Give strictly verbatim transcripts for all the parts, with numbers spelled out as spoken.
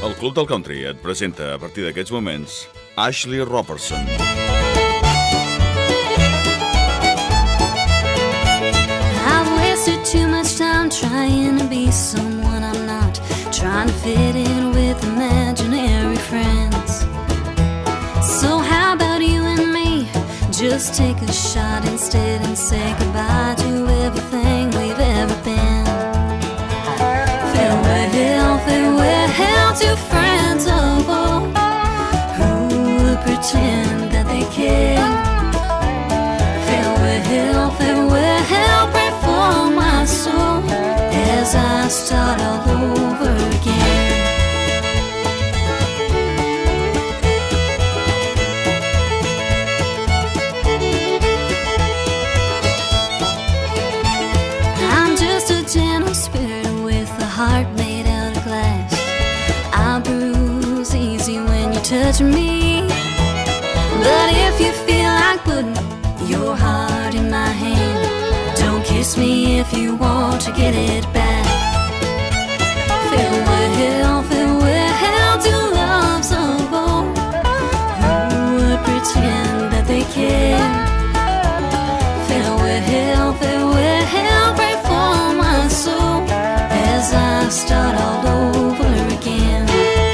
el Club del Country et presenta a partir d'aquests moments Ashley Robertson. I've wasted too much time trying to be someone I'm not, trying to fit in with imaginary friends. So how about you and me? Just take a shot instead and say goodbye to everything we've ever been. Farewell, farewell to friends of old who would pretend that they care. Farewell, farewell, pray for my soul as I start all over again. I'm just a gentle spirit with a heart made out of glass. I bruise easy when you touch me, but if you feel like putting your heart in my hand, don't kiss me if you want to get it back. Farewell, farewell to loves of old who would pretend that they care. Farewell, farewell, pray for my soul as I start all over again.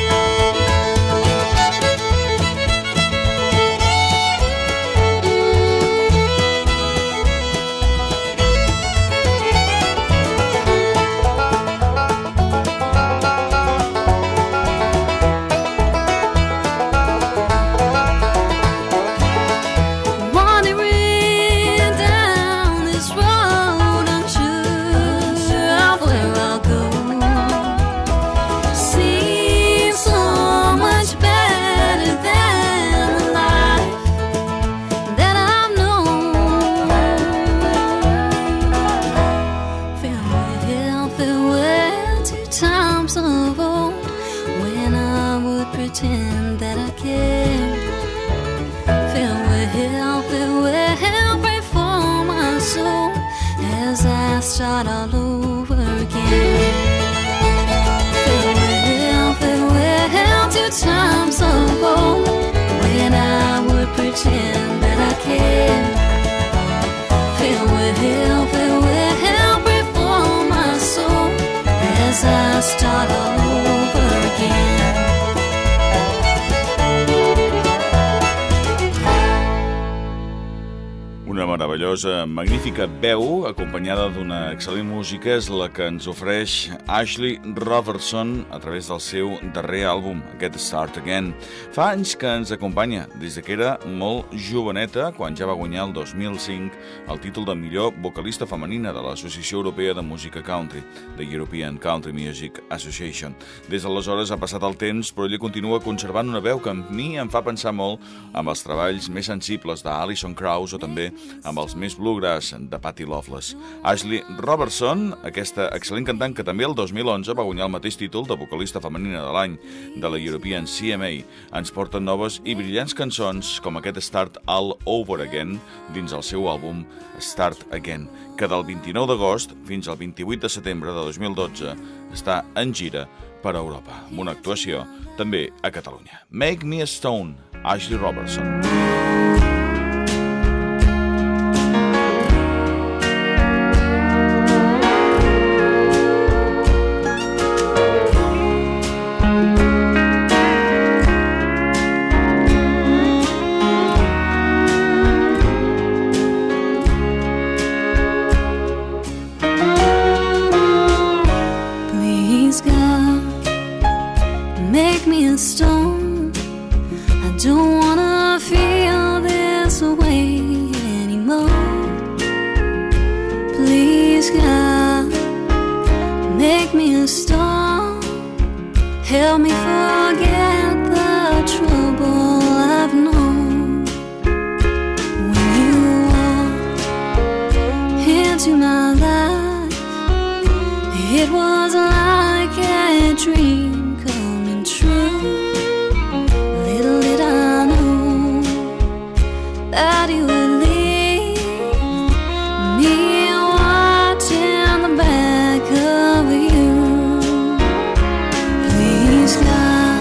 Pretend that I care. Farewell, farewell, pray for my soul as I start all over again. Farewell, farewell to times of old when I would pretend that I care. Farewell, farewell, pray for my soul as I start all over again. Una meravellosa, magnífica veu, acompanyada d'una excel·lent música, és la que ens ofereix Ashley Robertson a través del seu darrer àlbum, aquest Start Again. Fa anys que ens acompanya, des que era molt joveneta, quan ja va guanyar el dos mil cinc el títol de millor vocalista femenina de l'Associació Europea de Música Country, the European Country Music Association. Des d'aleshores ha passat el temps, però ella continua conservant una veu que a mi em fa pensar molt amb els treballs més sensibles d'Alison Krauss o també amb els més bluegrass de Patti Loveless. Ashley Robertson, aquesta excel·lent cantant que també el dos mil onze va guanyar el mateix títol de vocalista femenina de l'any de la European C M A, ens porta noves i brillants cançons com aquest Start All Over Again dins el seu àlbum Start Again, que del vint-i-nou d'agost fins al vint-i-vuit de setembre de dos mil dotze està en gira per Europa, amb una actuació també a Catalunya. Make Me a Stone, Ashley Robertson. Make me a stone. I don't wanna feel this way anymore. Please, God, make me a stone. Help me forget the trouble I've known. When you walked into my life, it was like a dream true. Little did I know that you would leave me watching the back of you. Please, God,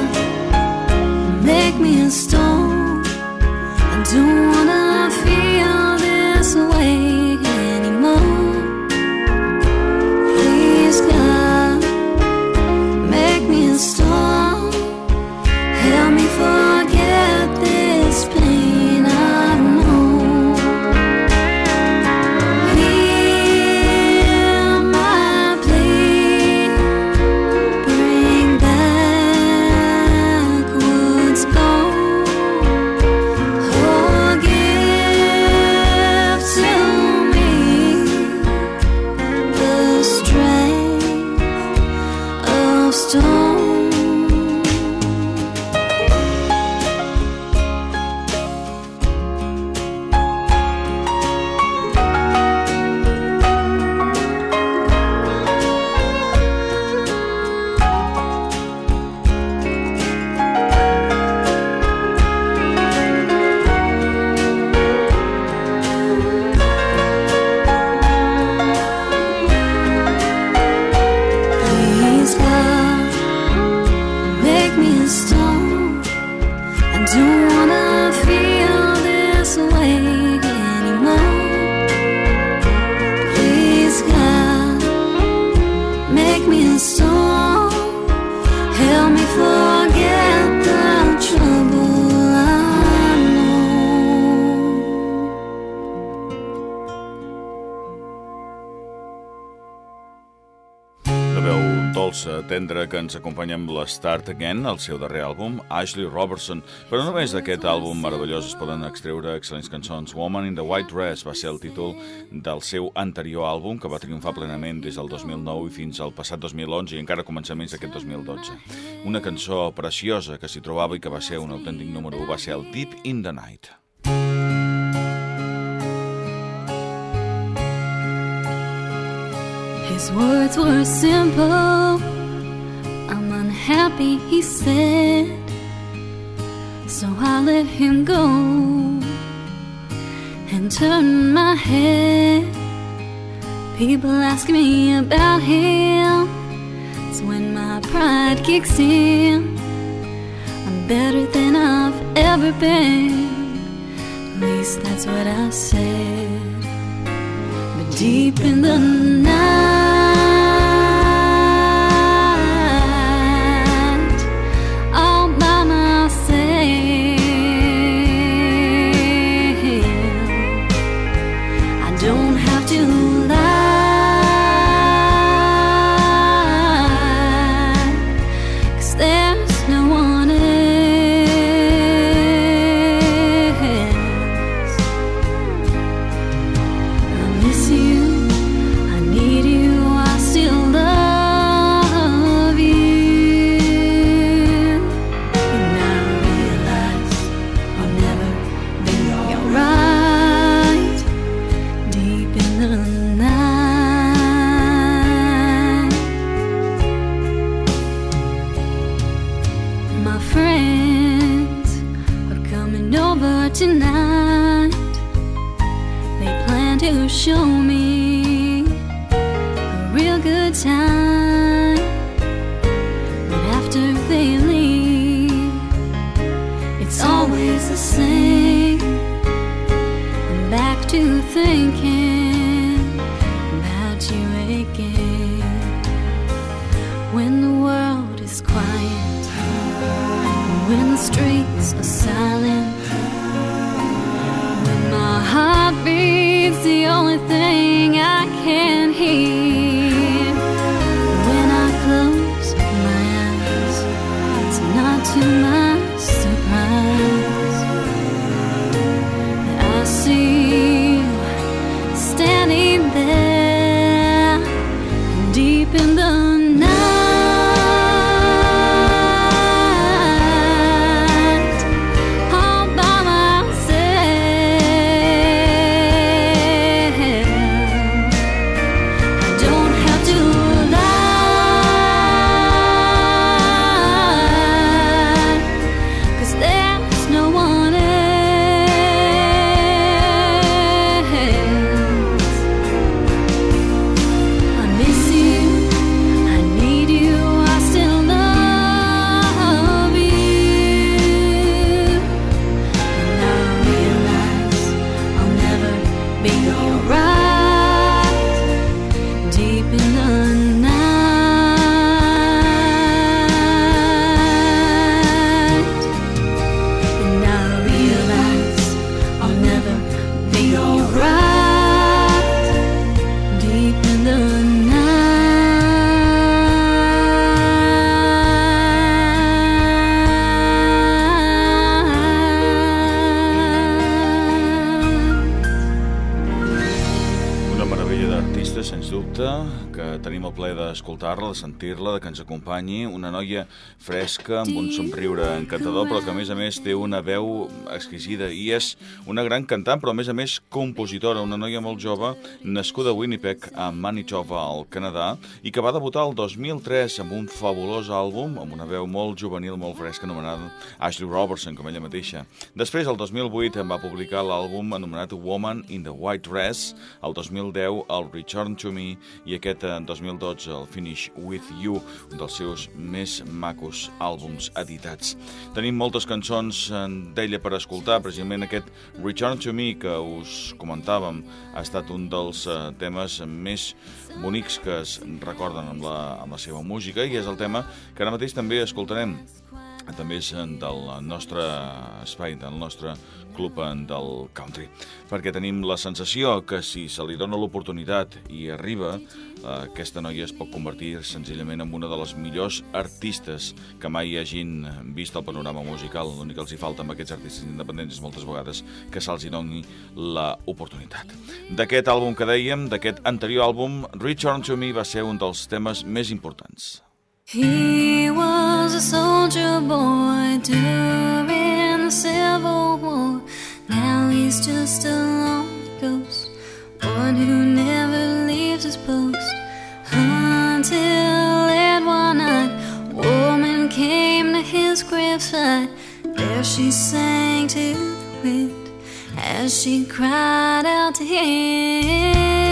dolça, tendra, que ens acompanya amb la Start Again, el seu darrer àlbum, Ashley Robertson. Però no només d'aquest àlbum meravellós es poden extreure excel·lents cançons. Woman in the White Dress va ser el títol del seu anterior àlbum, que va triomfar plenament des del dos mil nou i fins al passat dos mil onze i encara començaments d'aquest dos mil dotze. Una cançó preciosa que s'hi trobava i que va ser un autèntic número u va ser el Deep in the Night. His words were simple. I'm unhappy, he said. So I let him go and turned my head. People ask me about him. It's when my pride kicks in. I'm better than I've ever been. At least that's what I said. But deep in the night, tonight they plan to show me a real good time, but after they leave it's always the same. I'm back to thinking about you again. When the world is quiet, when the streets are silent, my heart beats the only thing I can hear. When I close my eyes, it's not to my surprise that I see you standing there deep in the night. Sens dubte, que tenim el plaer d'escoltar-la, de sentir-la, de que ens acompanyi, una noia fresca, amb un somriure encantador, però que a més a més té una veu exquisida i és una gran cantant, però a més a més compositora, una noia molt jove, nascuda a Winnipeg, a Manitoba, al Canadà, i que va debutar el dos mil tres amb un fabulós àlbum, amb una veu molt juvenil, molt fresca, anomenada Ashley Robertson, com ella mateixa. Després, el dos mil vuit, va publicar l'àlbum anomenat Woman in the White Dress, el dos mil deu, el Return to Me, i aquest dos mil dotze, el Finish with You, un dels seus més macos àlbums editats. Tenim moltes cançons d'ella per escoltar, precisament aquest Return to Me, que us comentàvem, ha estat un dels temes més bonics que es recorden amb la, amb la seva música, i és el tema que ara mateix també escoltarem. també és del nostre espai, del nostre club del country, perquè tenim la sensació que si se li dona l'oportunitat i arriba, aquesta noia es pot convertir senzillament en una de les millors artistes que mai hagin vist el panorama musical. L'únic que els hi falta amb aquests artistes independents és moltes vegades que se'ls hi doni l'oportunitat. D'aquest àlbum que dèiem, d'aquest anterior àlbum, Return to Me va ser un dels temes més importants. He was a soldier boy during the Civil War. Now he's just a lonely ghost, one who never leaves his post. Until late one night, a woman came to his graveside. There she sang to the wind as she cried out to him.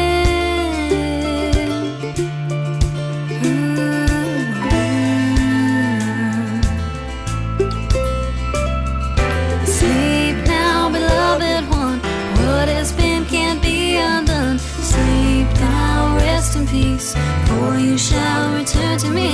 In peace, for you shall return to me.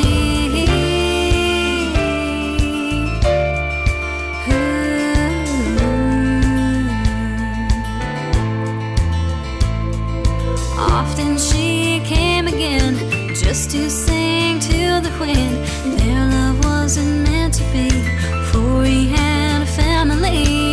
Often she came again just to sing to the wind. Their love wasn't meant to be, for he had a family.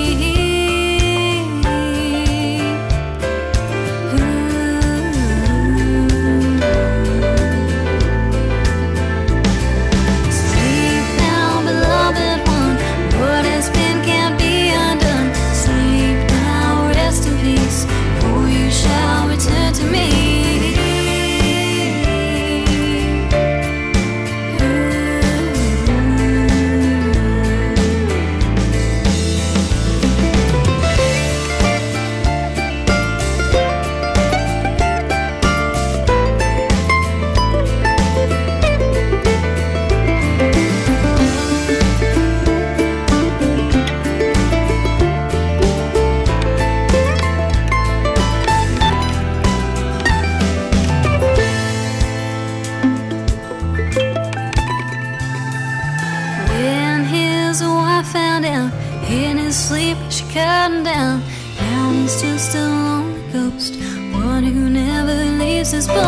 In his sleep she cut him down. Now he's just a lonely ghost, one who never leaves his post.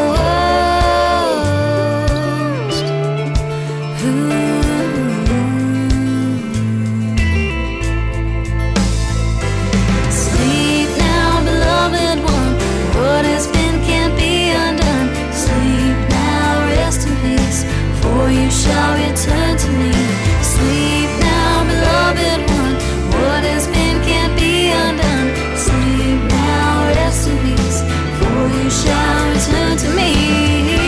Ooh. Sleep now, beloved one, what has been can't be undone. Sleep now, rest in peace, for you shall return to me. Sleep now, beloved one, what has been can't be undone. Sleep now, rest in peace, for you shall return to me.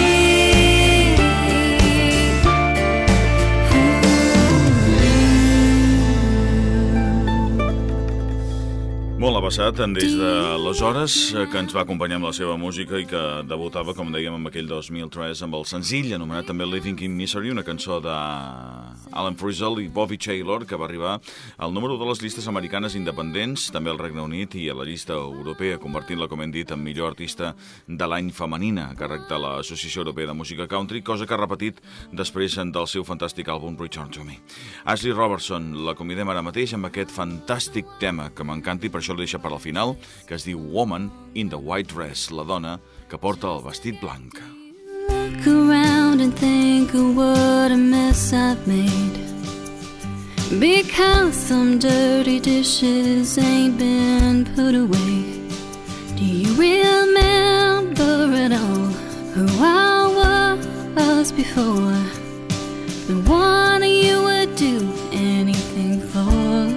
Molt avançat des d'aleshores, que ens va acompanyar amb la seva música i que debutava, com dèiem, amb aquell dos mil tres amb el senzill anomenat també Living in Misery, una cançó d'Alan Frizzell i Bobby Taylor, que va arribar al número de les llistes americanes independents, també al Regne Unit i a la llista europea, convertint-la, com hem dit, en millor artista de l'any femenina, a càrrec de l'Associació Europea de Música Country, cosa que ha repetit després del seu fantàstic àlbum Return to Me. Ashley Robertson, la convidem ara mateix amb aquest fantàstic tema que m'encanta i per això el deixa per al final, que es diu Woman in the White Dress, la dona que porta el vestit blanc. Look around and think of what a mess I've made, because some dirty dishes ain't been put away. Do you remember at all who I was before? The one you would do anything for.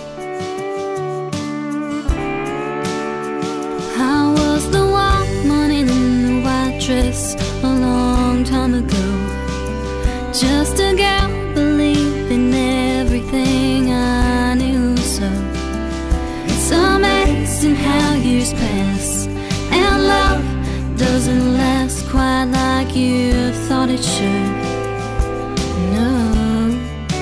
I was the woman in the white dress a long time ago, just a girl believing everything I knew. So it's amazing how years pass and love doesn't last quite like you thought it should. No.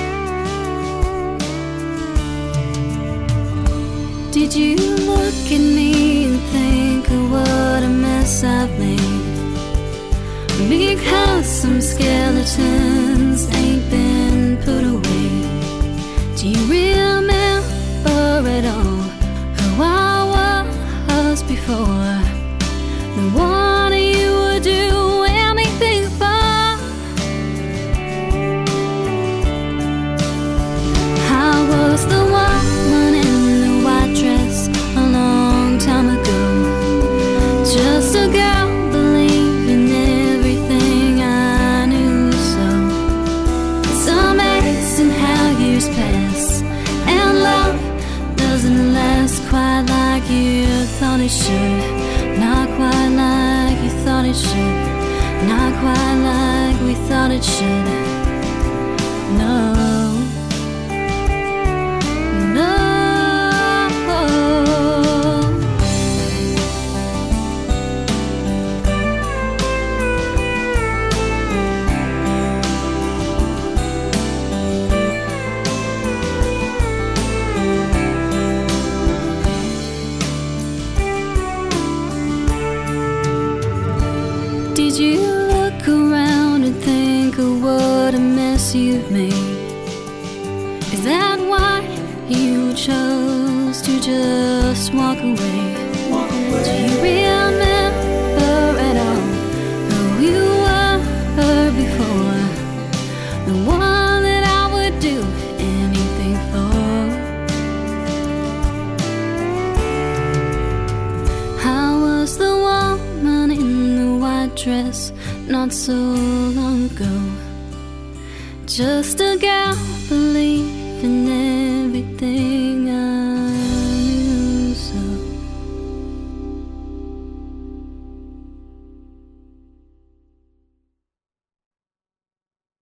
Did you look at me and think of what a mess I've made? Because some skeletons ain't been put away. it should, not quite like you thought it should, not quite like we thought it should. No. Did you look around and think of what a mess you've made? Is that why you chose to just walk away? Walk away. Do you remember at all who you were before? The one that I would do anything for. How was the woman in the white dress not so long ago? Just a gal believing everything I